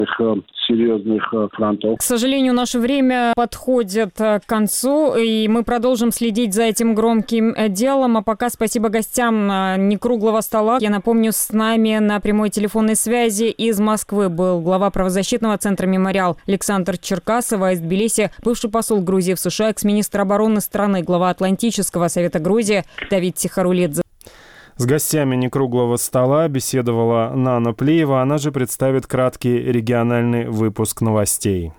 серьезных фронтов. К сожалению, наше время подходит к концу, и мы продолжим следить за этим громким делом. А пока спасибо гостям «Некруглого стола». Я напомню, с нами на прямой телефонной связи из Москвы был глава правозащитного центра «Мемориал» Александр Черкасов, а из Тбилиси бывший посол Грузии в США, экс-министр обороны страны, глава Атлантического совета Грузии Давид Тихарулидзе. С гостями «Некруглого стола» беседовала Нана Плиева. Она же представит краткий региональный выпуск новостей.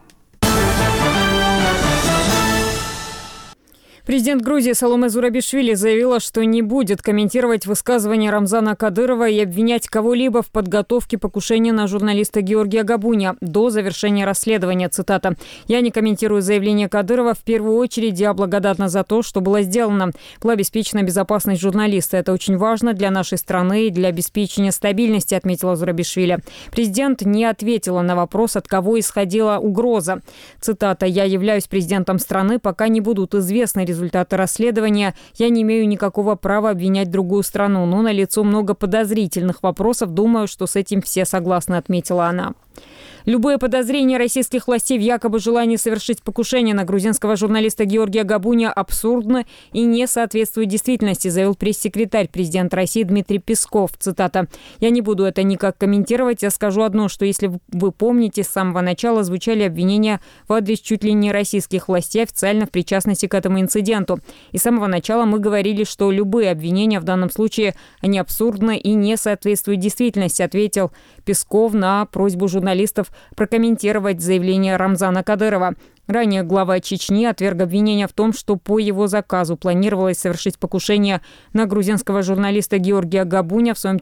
Президент Грузии Саломе Зурабишвили заявила, что не будет комментировать высказывания Рамзана Кадырова и обвинять кого-либо в подготовке покушения на журналиста Георгия Габуня до завершения расследования. Цитата. «Я не комментирую заявление Кадырова. В первую очередь я благодарна за то, что было сделано. Была обеспечена безопасность журналиста. Это очень важно для нашей страны и для обеспечения стабильности», отметила Зурабишвили. Президент не ответила на вопрос, от кого исходила угроза. Цитата. «Я являюсь президентом страны, пока не будут известны результаты расследования. Я не имею никакого права обвинять другую страну, но налицо много подозрительных вопросов. Думаю, что с этим все согласны», отметила она. Любые подозрения российских властей в якобы желании совершить покушение на грузинского журналиста Георгия Габуня абсурдны и не соответствуют действительности, заявил пресс-секретарь президента России Дмитрий Песков. Цитата. «Я не буду это никак комментировать. Я скажу одно, что если вы помните, с самого начала звучали обвинения в адрес чуть ли не российских властей официально в причастности к этому инциденту. И с самого начала мы говорили, что любые обвинения в данном случае они абсурдны и не соответствуют действительности», ответил Песков на просьбу журналистов прокомментировать заявление Рамзана Кадырова. Ранее глава Чечни отверг обвинения в том, что по его заказу планировалось совершить покушение на грузинского журналиста Георгия Габуня. В своем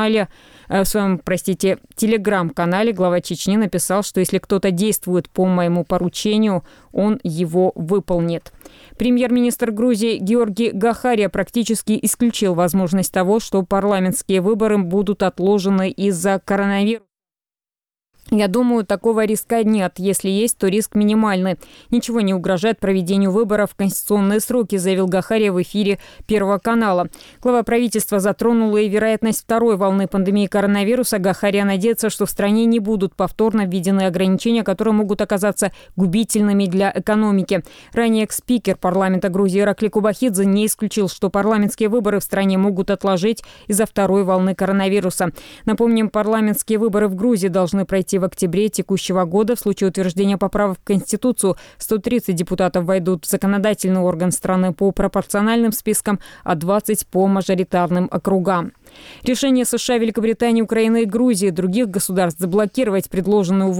телеграм-канале глава Чечни написал, что если кто-то действует по моему поручению, он его выполнит. Премьер-министр Грузии Георгий Гахария практически исключил возможность того, что парламентские выборы будут отложены из-за коронавируса. «Я думаю, такого риска нет. Если есть, то риск минимальный. Ничего не угрожает проведению выборов в конституционные сроки», заявил Гахария в эфире Первого канала. Глава правительства затронула и вероятность второй волны пандемии коронавируса. Гахария надеется, что в стране не будут повторно введены ограничения, которые могут оказаться губительными для экономики. Ранее экс-спикер парламента Грузии Иракли Кубахидзе не исключил, что парламентские выборы в стране могут отложить из-за второй волны коронавируса. Напомним, парламентские выборы в Грузии должны пройти в октябре текущего года. В случае утверждения поправок в Конституцию 130 депутатов войдут в законодательный орган страны по пропорциональным спискам, а 20 по мажоритарным округам. Решение США, Великобритании, Украины и Грузии и других государств заблокировать предложенную